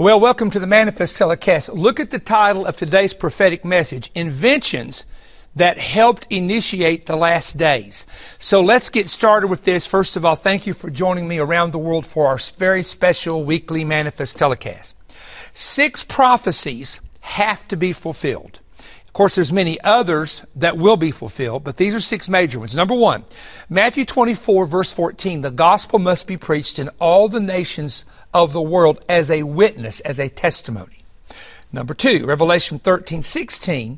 Well, welcome to the Manifest Telecast. Look at the title of today's prophetic message, Inventions that Helped Initiate the Last Days. So let's get started with this. First of all, thank you for joining me around the world for our very special weekly Manifest Telecast. 6 prophecies have to be fulfilled. Of course, there's many others that will be fulfilled, but these are 6 major ones. Number 1, Matthew 24, verse 14, the gospel must be preached in all the nations of the world as a witness, as a testimony. Number 2, Revelation 13, 16,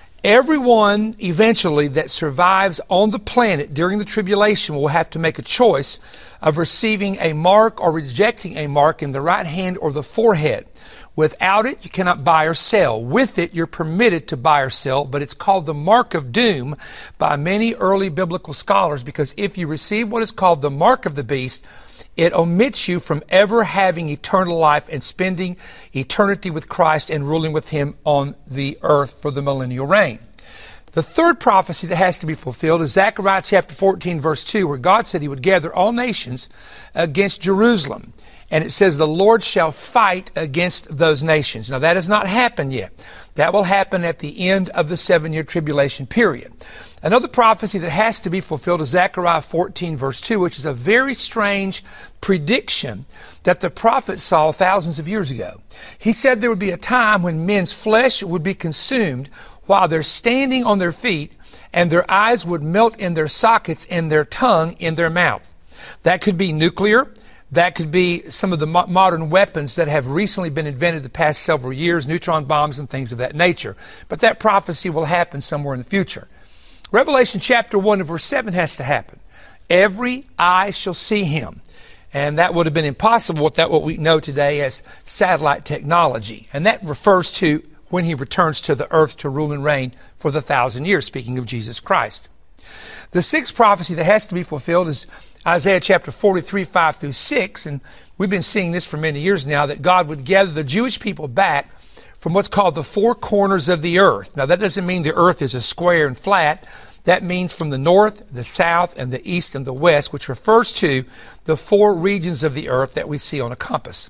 everyone eventually that survives on the planet during the tribulation will have to make a choice of receiving a mark or rejecting a mark in the right hand or the forehead. Without it, you cannot buy or sell. With it, you're permitted to buy or sell, but it's called the mark of doom by many early biblical scholars, because if you receive what is called the mark of the beast, it omits you from ever having eternal life and spending eternity with Christ and ruling with Him on the earth for the millennial reign. The third prophecy that has to be fulfilled is Zechariah chapter 14, verse 2, where God said He would gather all nations against Jerusalem. And it says, the Lord shall fight against those nations. Now, that has not happened yet. That will happen at the end of the 7-year tribulation period. Another prophecy that has to be fulfilled is Zechariah 14, verse 2, which is a very strange prediction that the prophet saw thousands of years ago. He said there would be a time when men's flesh would be consumed while they're standing on their feet, and their eyes would melt in their sockets and their tongue in their mouth. That could be nuclear. That could be some of the modern weapons that have recently been invented the past several years, neutron bombs and things of that nature. But that prophecy will happen somewhere in the future. Revelation chapter 1 and verse 7 has to happen. Every eye shall see Him. And that would have been impossible without what we know today as satellite technology. And that refers to when He returns to the earth to rule and reign for the 1,000 years, speaking of Jesus Christ. The 6th prophecy that has to be fulfilled is Isaiah chapter 43, 5 through 6. And we've been seeing this for many years now, that God would gather the Jewish people back from what's called the 4 corners of the earth. Now, that doesn't mean the earth is a square and flat. That means from the north, the south, and the east and the west, which refers to the 4 regions of the earth that we see on a compass.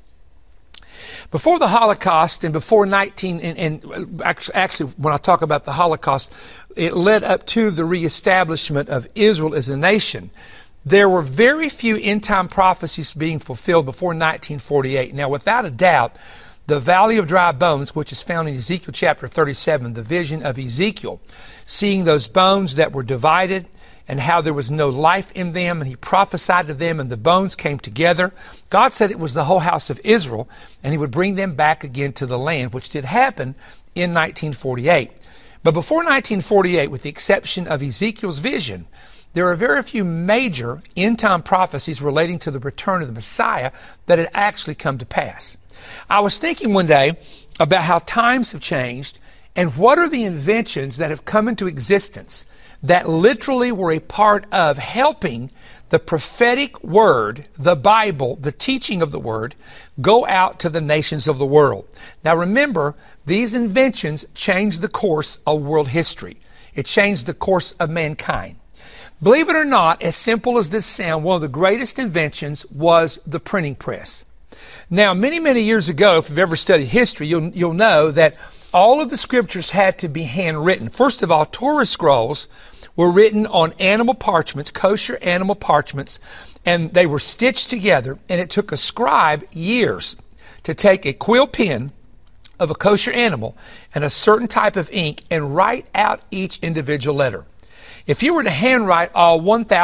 Before the Holocaust and before actually when I talk about the Holocaust, it led up to the reestablishment of Israel as a nation. There were very few end-time prophecies being fulfilled before 1948. Now, without a doubt, the Valley of Dry Bones, which is found in Ezekiel chapter 37, the vision of Ezekiel, seeing those bones that were divided and how there was no life in them, and He prophesied to them, and the bones came together. God said it was the whole house of Israel, and He would bring them back again to the land, which did happen in 1948. But before 1948, with the exception of Ezekiel's vision, there are very few major end-time prophecies relating to the return of the Messiah that had actually come to pass. I was thinking one day about how times have changed and what are the inventions that have come into existence that literally were a part of helping the prophetic word, the Bible, the teaching of the word, go out to the nations of the world. Now remember, these inventions changed the course of world history. It changed the course of mankind. Believe it or not, as simple as this sounds, one of the greatest inventions was the printing press. Now, many, many years ago, if you've ever studied history, you'll know that all of the scriptures had to be handwritten. First of all, Torah scrolls were written on animal parchments, kosher animal parchments, and they were stitched together, and it took a scribe years to take a quill pen of a kosher animal and a certain type of ink and write out each individual letter. If you were to handwrite all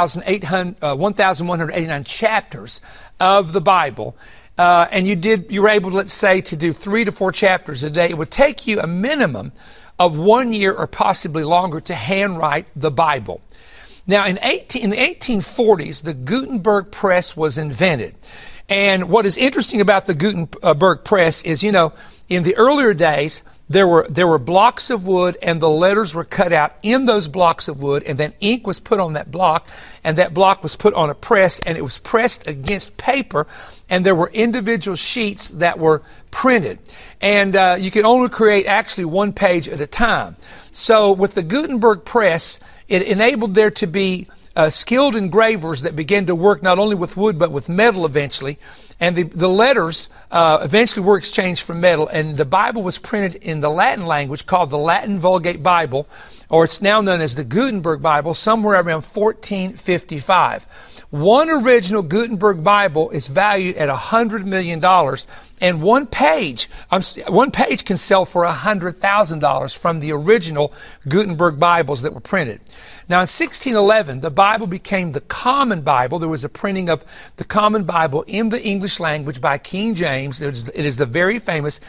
1,189 chapters of the Bible, and you were able, let's say, to do 3 to 4 chapters a day, it would take you a minimum of 1 year or possibly longer to handwrite the Bible. Now, in the 1840s, the Gutenberg press was invented. And what is interesting about the Gutenberg press is, in the earlier days, there were blocks of wood, and the letters were cut out in those blocks of wood, and then ink was put on that block, and that block was put on a press, and it was pressed against paper, and there were individual sheets that were printed. And you could only create actually 1 page at a time. So with the Gutenberg press, it enabled there to be skilled engravers that began to work not only with wood but with metal eventually. And the letters eventually were exchanged for metal. And the Bible was printed in the Latin language called the Latin Vulgate Bible, or it's now known as the Gutenberg Bible, somewhere around 1455. One original Gutenberg Bible is valued at $100 million, and one page can sell for $100,000 from the original Gutenberg Bibles that were printed. Now, in 1611, the Bible became the Common Bible. There was a printing of the Common Bible in the English language by King James. It is the very famous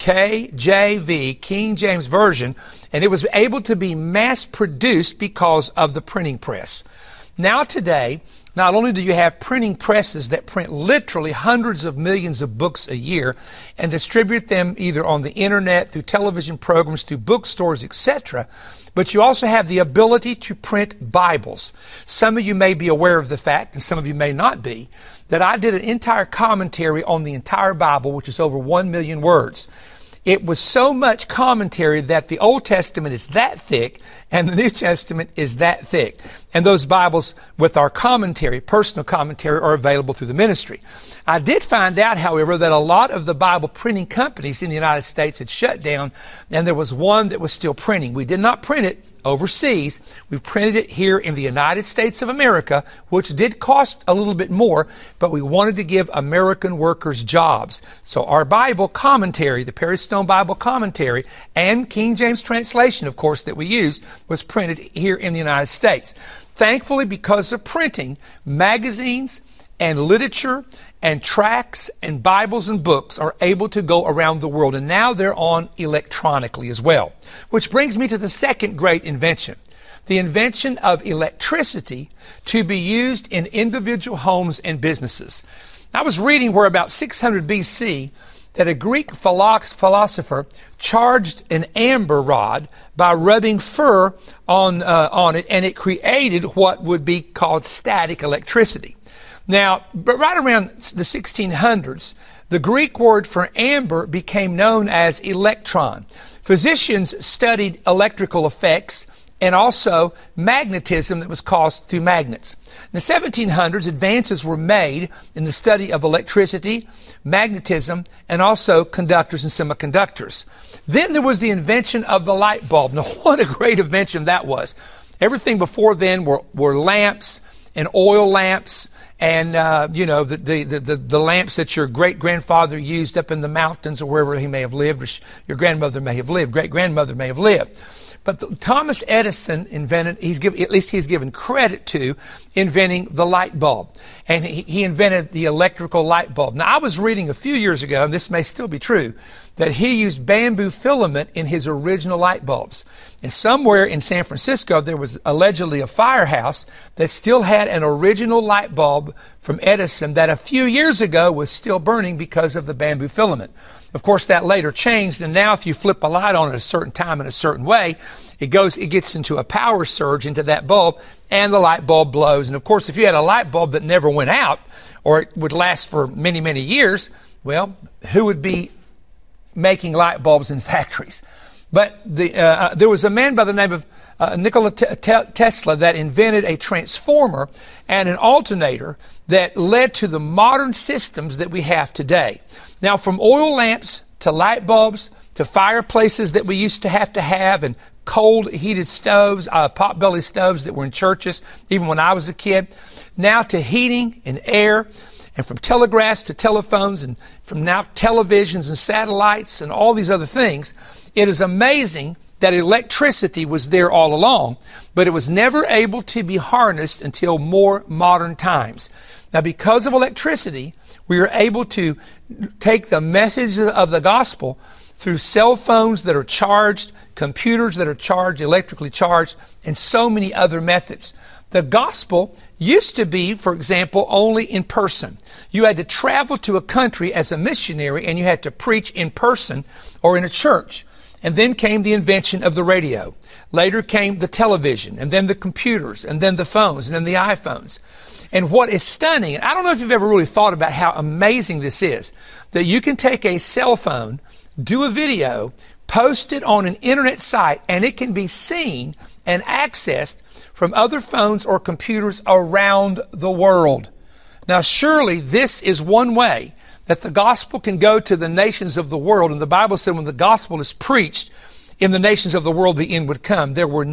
KJV, King James Version, and it was able to be mass-produced because of the printing press. Now today, not only do you have printing presses that print literally hundreds of millions of books a year and distribute them either on the internet, through television programs, through bookstores, etc., but you also have the ability to print Bibles. Some of you may be aware of the fact, and some of you may not be, that I did an entire commentary on the entire Bible, which is over 1 million words. It was so much commentary that the Old Testament is that thick and the New Testament is that thick. And those Bibles with our commentary, personal commentary, are available through the ministry. I did find out, however, that a lot of the Bible printing companies in the United States had shut down, and there was one that was still printing. We did not print it overseas. We printed it here in the United States of America, which did cost a little bit more, but we wanted to give American workers jobs. So our Bible commentary, the Perry Stone Bible commentary, and King James translation, of course, that we used, was printed here in the United States. Thankfully, because of printing, magazines and literature and tracts and Bibles and books are able to go around the world, and now they're on electronically as well. Which brings me to the second great invention, the invention of electricity to be used in individual homes and businesses. I was reading where about 600 BC that a Greek philosopher charged an amber rod by rubbing fur on it, and it created what would be called static electricity. Now, but right around the 1600s, the Greek word for amber became known as electron. Physicians studied electrical effects and also magnetism that was caused through magnets. In the 1700s, advances were made in the study of electricity, magnetism, and also conductors and semiconductors. Then there was the invention of the light bulb. Now, what a great invention that was. Everything before then were lamps and oil lamps, and the lamps that your great-grandfather used up in the mountains or wherever he may have lived, or your grandmother may have lived, great-grandmother may have lived. But Thomas Edison invented, he's given credit to inventing the light bulb. And he invented the electrical light bulb. Now, I was reading a few years ago, and this may still be true, that he used bamboo filament in his original light bulbs. And somewhere in San Francisco, there was allegedly a firehouse that still had an original light bulb from Edison that a few years ago was still burning because of the bamboo filament. Of course, that later changed, and now if you flip a light on at a certain time in a certain way, it gets into a power surge into that bulb, and the light bulb blows. And of course, if you had a light bulb that never went out, or it would last for many, many years, well, who would be making light bulbs in factories? But there was a man by the name of Nikola Tesla that invented a transformer and an alternator that led to the modern systems that we have today. Now, from oil lamps to light bulbs to fireplaces that we used to have and cold heated stoves, potbelly stoves that were in churches, even when I was a kid, now to heating and air, and from telegraphs to telephones, and from now televisions and satellites and all these other things. It is amazing that electricity was there all along, but it was never able to be harnessed until more modern times. Now, because of electricity, we are able to take the message of the gospel through cell phones that are charged, computers that are charged, electrically charged, and so many other methods. The gospel used to be, for example, only in person. You had to travel to a country as a missionary, and you had to preach in person or in a church. And then came the invention of the radio. Later came the television, and then the computers, and then the phones, and then the iPhones. And what is stunning, and I don't know if you've ever really thought about how amazing this is, that you can take a cell phone, do a video, posted on an internet site, and it can be seen and accessed from other phones or computers around the world. Now, surely this is one way that the gospel can go to the nations of the world. And the Bible said when the gospel is preached in the nations of the world, the end would come. There would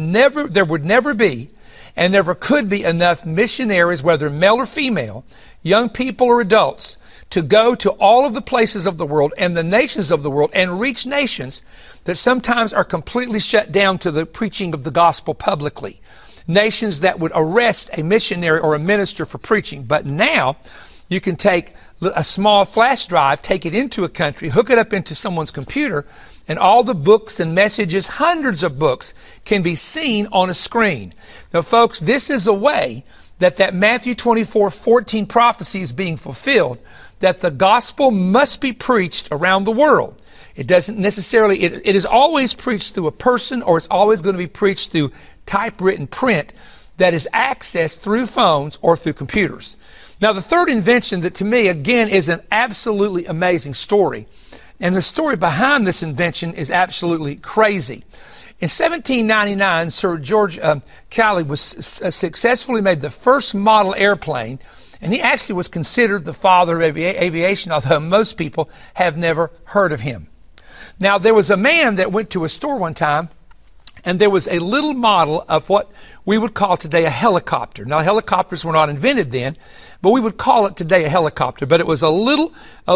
never be and never could be enough missionaries, whether male or female, young people or adults, to go to all of the places of the world and the nations of the world and reach nations that sometimes are completely shut down to the preaching of the gospel publicly. Nations that would arrest a missionary or a minister for preaching. But now you can take a small flash drive, take it into a country, hook it up into someone's computer, and all the books and messages, hundreds of books, can be seen on a screen. Now, folks, this is a way that Matthew 24:14 prophecy is being fulfilled, that the gospel must be preached around the world. It doesn't necessarily, it is always preached through a person, or it's always going to be preached through typewritten print that is accessed through phones or through computers. Now, the third invention that to me, again, is an absolutely amazing story. And the story behind this invention is absolutely crazy. In 1799, Sir George Cayley was successfully made the first model airplane, and he actually was considered the father of aviation, although most people have never heard of him. Now, there was a man that went to a store one time, and there was a little model of what we would call today a helicopter. Now, helicopters were not invented then, but we would call it today a helicopter. But it was a little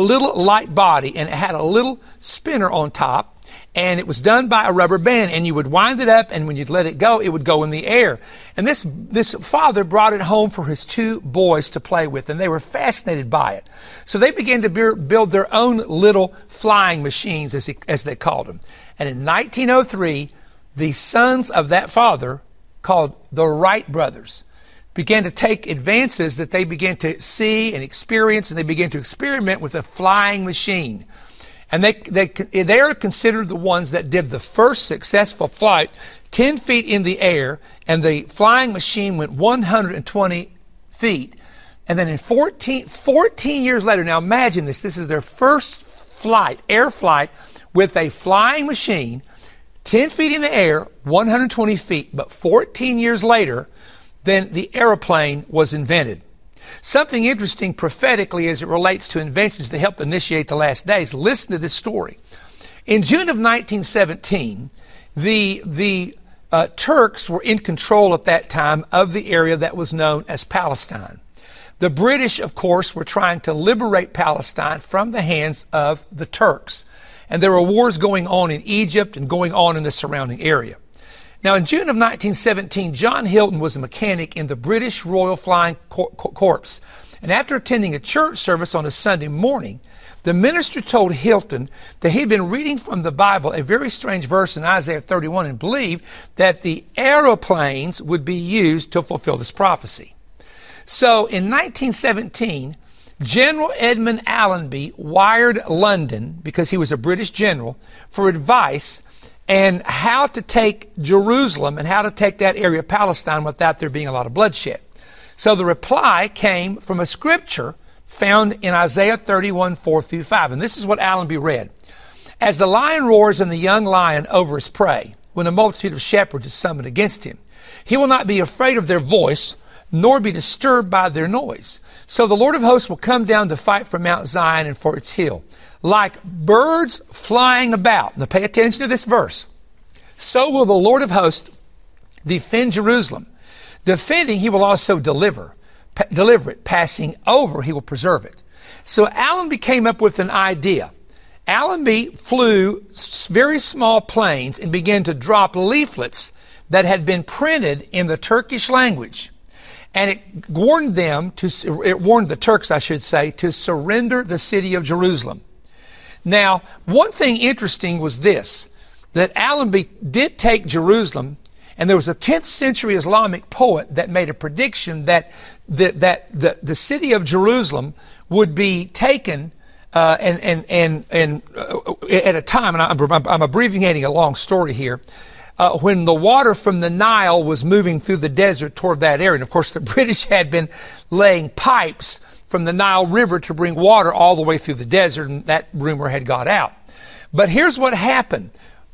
light body, and it had a little spinner on top, and it was done by a rubber band, and you would wind it up, and when you'd let it would go in the air. And this father brought it home for his two boys to play with, and they were fascinated by it. So they began to build their own little flying machines, as they called them. And in 1903, the sons of that father, called the Wright brothers, began to take advances that they began to see and experience, and they began to experiment with a flying machine. And they are considered the ones that did the first successful flight 10 feet in the air, and the flying machine went 120 feet. And then in 14 years later, now imagine this is their first flight, air flight, with a flying machine, 10 feet in the air, 120 feet. But 14 years later, then the airplane was invented. Something interesting prophetically as it relates to inventions that help initiate the last days. Listen to this story. In June of 1917, the Turks were in control at that time of the area that was known as Palestine. The British, of course, were trying to liberate Palestine from the hands of the Turks. And there were wars going on in Egypt and going on in the surrounding area. Now, in June of 1917, John Hilton was a mechanic in the British Royal Flying Corps. And after attending a church service on a Sunday morning, the minister told Hilton that he'd been reading from the Bible a very strange verse in Isaiah 31 and believed that the aeroplanes would be used to fulfill this prophecy. So in 1917, General Edmund Allenby wired London, because he was a British general, for advice and how to take Jerusalem and how to take that area of Palestine without there being a lot of bloodshed. So the reply came from a scripture found in Isaiah 31, 4-5. And this is what Allenby read. As the lion roars and the young lion over his prey, when a multitude of shepherds is summoned against him, he will not be afraid of their voice, nor be disturbed by their noise. So the Lord of hosts will come down to fight for Mount Zion and for its hill. Like birds flying about. Now pay attention to this verse. So will the Lord of hosts defend Jerusalem. Defending, he will also deliver it. Passing over, he will preserve it. So Allenby came up with an idea. Allenby flew very small planes and began to drop leaflets that had been printed in the Turkish language. And it warned the Turks, I should say, to surrender the city of Jerusalem. Now, one thing interesting was this, that Allenby did take Jerusalem, and there was a 10th century Islamic poet that made a prediction that the city of Jerusalem would be taken at a time, and I'm abbreviating a long story here, when the water from the Nile was moving through the desert toward that area. And of course, the British had been laying pipes from the Nile River to bring water all the way through the desert, and that rumor had got out. But here's what happened.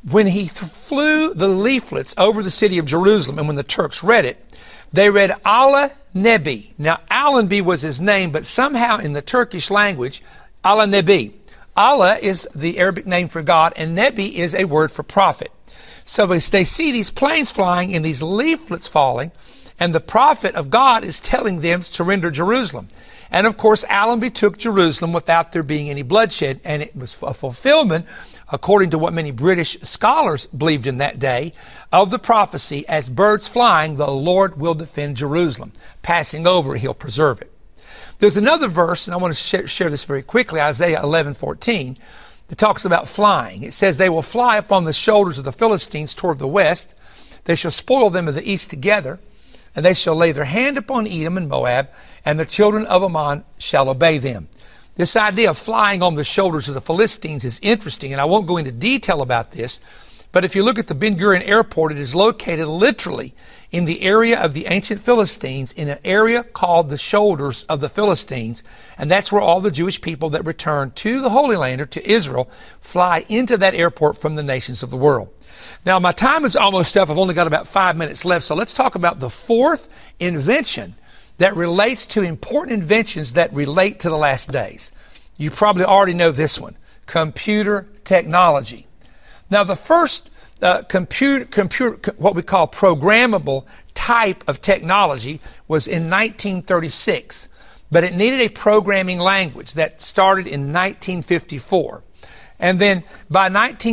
when he flew the leaflets over the city of Jerusalem, and when the Turks read it, they read Allah Nebi. Now, Allenby was his name, but somehow in the Turkish language, Allah Nebi. Allah is the Arabic name for God, and Nebi is a word for prophet. So they see these planes flying and these leaflets falling, and the prophet of God is telling them to surrender Jerusalem. And of course, Allenby took Jerusalem without there being any bloodshed, and it was a fulfillment, according to what many British scholars believed in that day, of the prophecy, as birds flying, the Lord will defend Jerusalem. Passing over, he'll preserve it. There's another verse, and I want to share this very quickly, Isaiah 11:14, that talks about flying. It says, they will fly upon the shoulders of the Philistines toward the west. They shall spoil them of the east together, and they shall lay their hand upon Edom and Moab, and the children of Ammon shall obey them. This idea of flying on the shoulders of the Philistines is interesting, and I won't go into detail about this, but if you look at the Ben Gurion Airport, it is located literally in the area of the ancient Philistines, in an area called the shoulders of the Philistines, and that's where all the Jewish people that return to the Holy Land, or to Israel, fly into that airport from the nations of the world. Now, my time is almost up. I've only got about 5 minutes left, so let's talk about the fourth invention that relates to important inventions that relate to the last days. You probably already know this one, computer technology. Now, the first computer, what we call programmable type of technology was in 1936, but it needed a programming language that started in 1954. And then by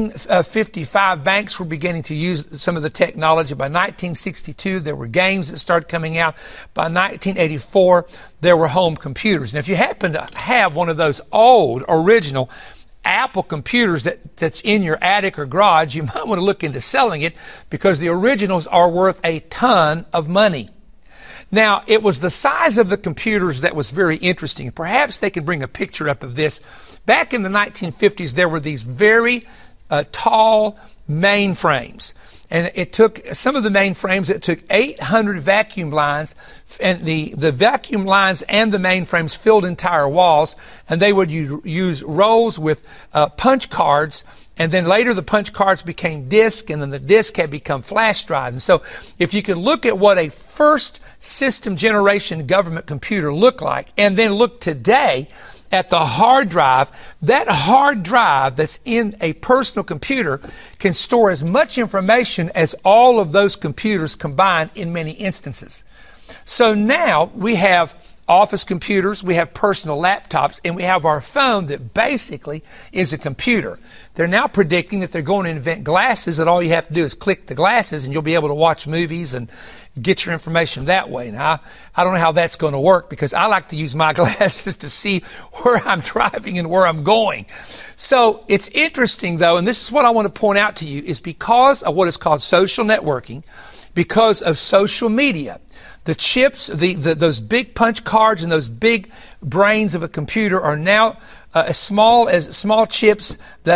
1955, banks were beginning to use some of the technology. By 1962, there were games that started coming out. By 1984, there were home computers. And if you happen to have one of those old, original Apple computers that's in your attic or garage, you might want to look into selling it, because the originals are worth a ton of money. Now, it was the size of the computers that was very interesting. Perhaps they can bring a picture up of this. Back in the 1950s, there were these very tall mainframes. And it took, some of the mainframes, it took 800 vacuum lines, and the vacuum lines and the mainframes filled entire walls, and they would use rolls with punch cards, and then later the punch cards became disk, and then the disk had become flash drives. And so if you could look at what a first system generation government computer looked like, and then look today at the hard drive, that hard drive that's in a personal computer can store as much information as all of those computers combined in many instances. So now we have office computers, we have personal laptops, and we have our phone that basically is a computer. They're now predicting that they're going to invent glasses that all you have to do is click the glasses and you'll be able to watch movies and get your information that way. Now, I don't know how that's going to work, because I like to use my glasses to see where I'm driving and where I'm going. So it's interesting, though, and this is what I want to point out to you, is because of what is called social networking, because of social media, the chips, those big punch cards and those big brains of a computer are now as small chips,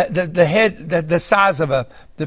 the size of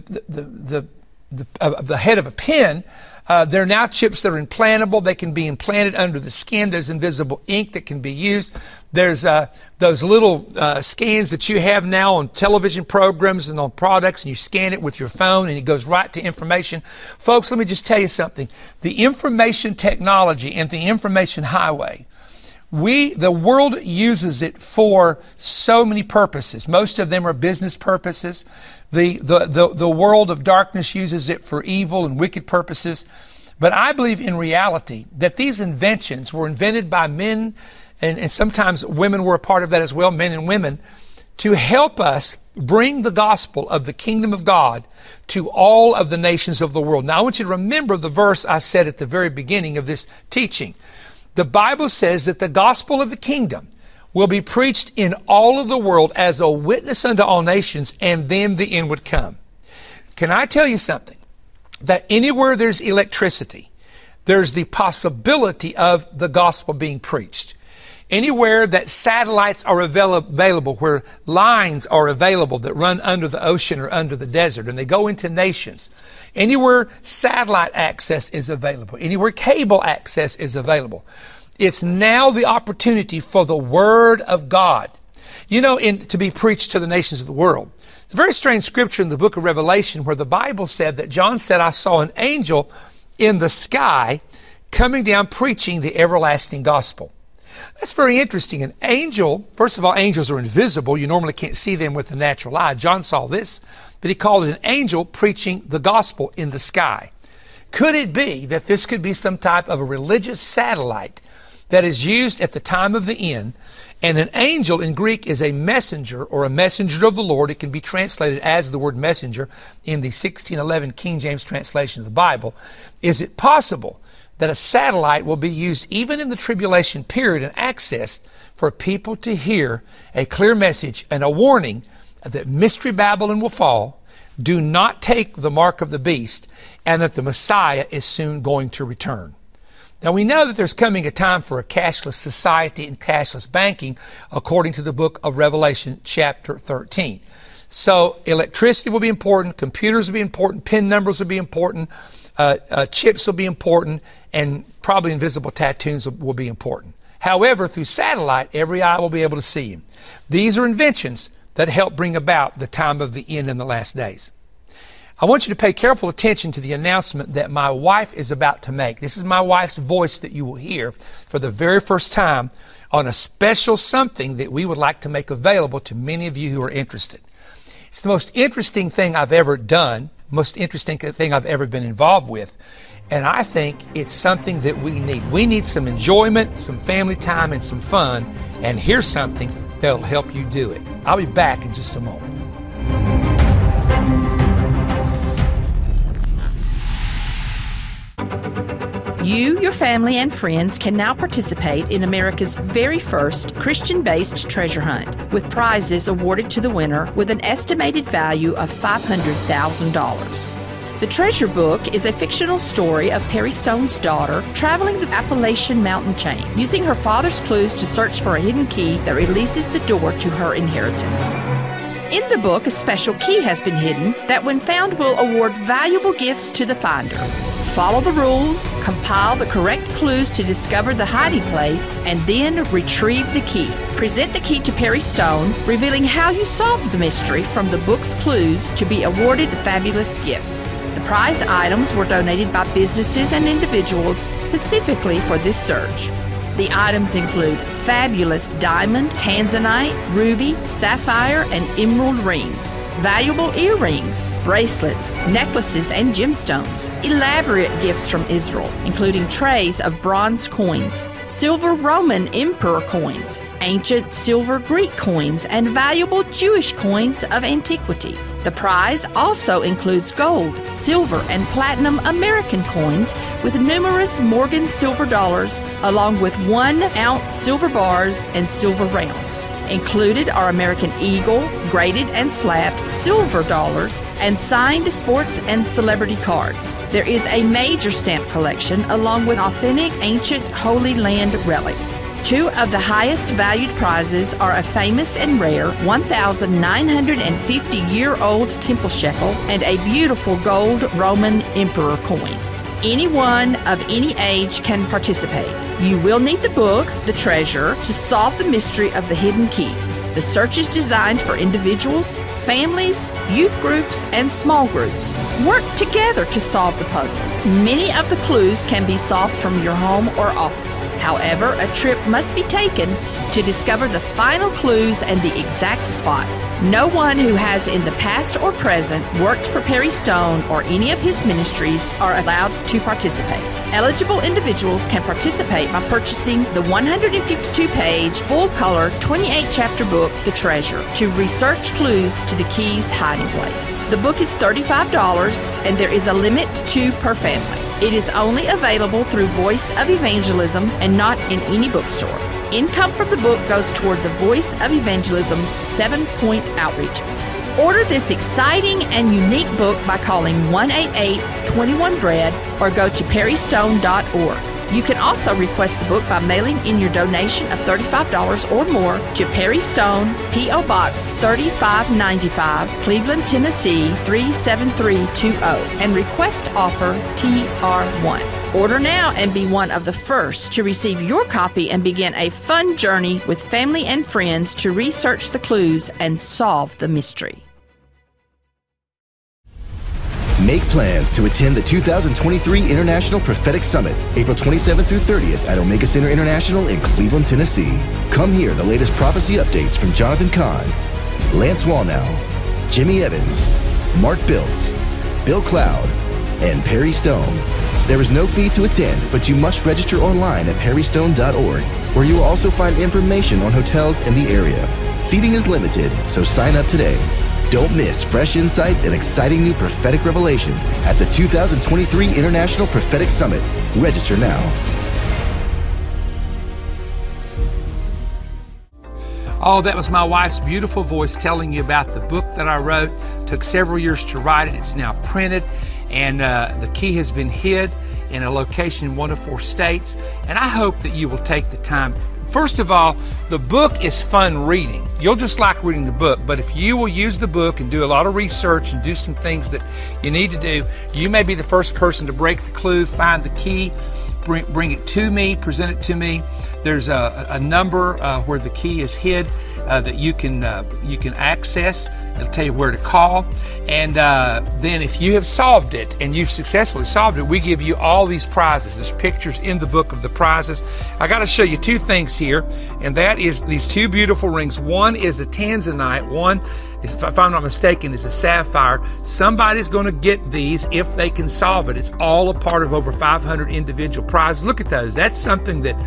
the head of a pin. They're now chips that are implantable. They can be implanted under the skin. There's invisible ink that can be used. There's those little scans that you have now on television programs and on products, and you scan it with your phone and it goes right to information. Folks, let me just tell you something. The information technology and the information highway, the world uses it for so many purposes. Most of them are business purposes. The world of darkness uses it for evil and wicked purposes. But I believe in reality that these inventions were invented by men, and sometimes women were a part of that as well, men and women, to help us bring the gospel of the kingdom of God to all of the nations of the world. Now, I want you to remember the verse I said at the very beginning of this teaching. The Bible says that the gospel of the kingdom will be preached in all of the world as a witness unto all nations, and then the end would come. Can I tell you something? That anywhere there's electricity, there's the possibility of the gospel being preached. Anywhere that satellites are available, where lines are available that run under the ocean or under the desert, and they go into nations. Anywhere satellite access is available, anywhere cable access is available. It's now the opportunity for the Word of God. To be preached to the nations of the world. It's a very strange scripture in the book of Revelation where the Bible said that John said, I saw an angel in the sky coming down preaching the everlasting gospel. That's very interesting. An angel, first of all, angels are invisible. You normally can't see them with the natural eye. John saw this, but he called it an angel preaching the gospel in the sky. Could it be that this could be some type of a religious satellite that is used at the time of the end? And an angel in Greek is a messenger or a messenger of the Lord. It can be translated as the word messenger in the 1611 King James translation of the Bible. Is it possible that a satellite will be used even in the tribulation period and accessed for people to hear a clear message and a warning that Mystery Babylon will fall, do not take the mark of the beast, and that the Messiah is soon going to return? Now, we know that there's coming a time for a cashless society and cashless banking, according to the book of Revelation, chapter 13. So electricity will be important, computers will be important, PIN numbers will be important, chips will be important, and probably invisible tattoos will be important. However, through satellite, every eye will be able to see him. These are inventions that help bring about the time of the end in the last days. I want you to pay careful attention to the announcement that my wife is about to make. This is my wife's voice that you will hear for the very first time on a special something that we would like to make available to many of you who are interested. It's the most interesting thing I've ever done, most interesting thing I've ever been involved with, and I think it's something that we need. We need some enjoyment, some family time, and some fun, and here's something that'll help you do it. I'll be back in just a moment. You, your family, and friends can now participate in America's very first Christian-based treasure hunt, with prizes awarded to the winner with an estimated value of $500,000. The Treasure Book is a fictional story of Perry Stone's daughter traveling the Appalachian mountain chain, using her father's clues to search for a hidden key that releases the door to her inheritance. In the book, a special key has been hidden that, when found, will award valuable gifts to the finder. Follow the rules, compile the correct clues to discover the hiding place, and then retrieve the key. Present the key to Perry Stone, revealing how you solved the mystery from the book's clues to be awarded the fabulous gifts. The prize items were donated by businesses and individuals specifically for this search. The items include fabulous diamond, tanzanite, ruby, sapphire, and emerald rings, valuable earrings, bracelets, necklaces, and gemstones, elaborate gifts from Israel, including trays of bronze coins, silver Roman emperor coins, ancient silver Greek coins, and valuable Jewish coins of antiquity. The prize also includes gold, silver, and platinum American coins with numerous Morgan silver dollars, along with 1-ounce silver bars and silver rounds. Included are American Eagle, graded and slabbed silver dollars, and signed sports and celebrity cards. There is a major stamp collection along with authentic ancient Holy Land relics. Two of the highest valued prizes are a famous and rare 1,950-year-old temple shekel and a beautiful gold Roman emperor coin. Anyone of any age can participate. You will need the book, The Treasure, to solve the mystery of the hidden key. The search is designed for individuals, families, youth groups, and small groups. Work together to solve the puzzle. Many of the clues can be solved from your home or office. However, a trip must be taken to discover the final clues and the exact spot. No one who has in the past or present worked for Perry Stone or any of his ministries are allowed to participate. Eligible individuals can participate by purchasing the 152-page, full-color, 28-chapter book, The Treasure, to research clues to the key's hiding place. The book is $35, and there is a limit to 2 per family. It is only available through Voice of Evangelism and not in any bookstore. Income from the book goes toward the Voice of Evangelism's 7-point outreaches. Order this exciting and unique book by calling 1-888-21-BREAD or go to perrystone.org. You can also request the book by mailing in your donation of $35 or more to Perry Stone, P.O. Box 3595, Cleveland, Tennessee 37320, and request offer TR1. Order now and be one of the first to receive your copy and begin a fun journey with family and friends to research the clues and solve the mystery. Make plans to attend the 2023 International Prophetic Summit, April 27th through 30th at Omega Center International in Cleveland, Tennessee. Come hear the latest prophecy updates from Jonathan Cahn, Lance Wallnau, Jimmy Evans, Mark Biltz, Bill Cloud, and Perry Stone. There is no fee to attend, but you must register online at perrystone.org, where you will also find information on hotels in the area. Seating is limited, so sign up today. Don't miss fresh insights and exciting new prophetic revelation at the 2023 International Prophetic Summit. Register now. Oh, that was my wife's beautiful voice telling you about the book that I wrote. Took several years to write it. It's now printed, and the key has been hid in a location in one of 4 states. And I hope that you will take the time. First of all, the book is fun reading. You'll just like reading the book, but if you will use the book and do a lot of research and do some things that you need to do, you may be the first person to break the clue, find the key, bring it to me, present it to me. There's a number where the key is hid that you can access. It'll tell you where to call. And then if you have solved it and you've successfully solved it, we give you all these prizes. There's pictures in the book of the prizes. I got to show you 2 things here, and that is these 2 beautiful rings. One is a tanzanite. One, if I'm not mistaken, is a sapphire. Somebody's going to get these if they can solve it. It's all a part of over 500 individual prizes. Look at those. That's something that,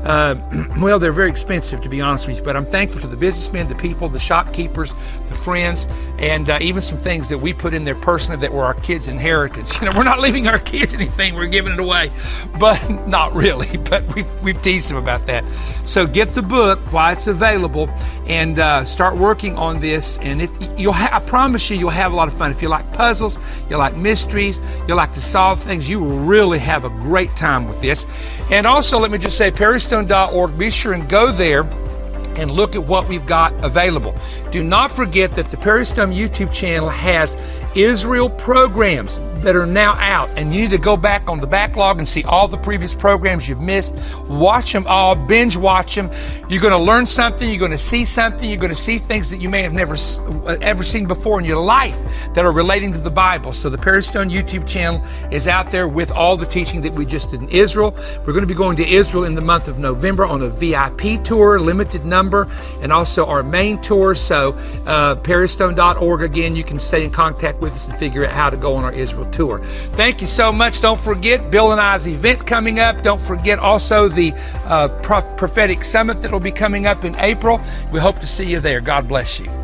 well, they're very expensive, to be honest with you, but I'm thankful to the businessmen, the people, the shopkeepers, the friends, and even some things that we put in there personally that were our kids' inheritance. You know, we're not leaving our kids anything, we're giving it away, but not really, but we've teased them about that. So get the book while it's available and start working on this, and I promise you'll have a lot of fun. If you like puzzles, you like mysteries, you like to solve things, you will really have a great time with this. And also, let me just say, perrystone.org, be sure and go there and look at what we've got available. Do not forget that the Perry Stone YouTube channel has Israel programs that are now out, and you need to go back on the backlog and see all the previous programs you've missed. Watch them all, binge watch them. You're going to learn something, you're going to see something, you're going to see things that you may have never ever seen before in your life that are relating to the Bible. So the Perry Stone YouTube channel is out there with all the teaching that we just did in Israel. We're going to be going to Israel in the month of November on a VIP tour, limited number, and also our main tour. So perrystone.org, again, you can stay in contact with us and figure out how to go on our Israel tour. Thank you so much. Don't forget Bill and I's event coming up. Don't forget also the prophetic summit that will be coming up in April. We hope to see you there. God bless you.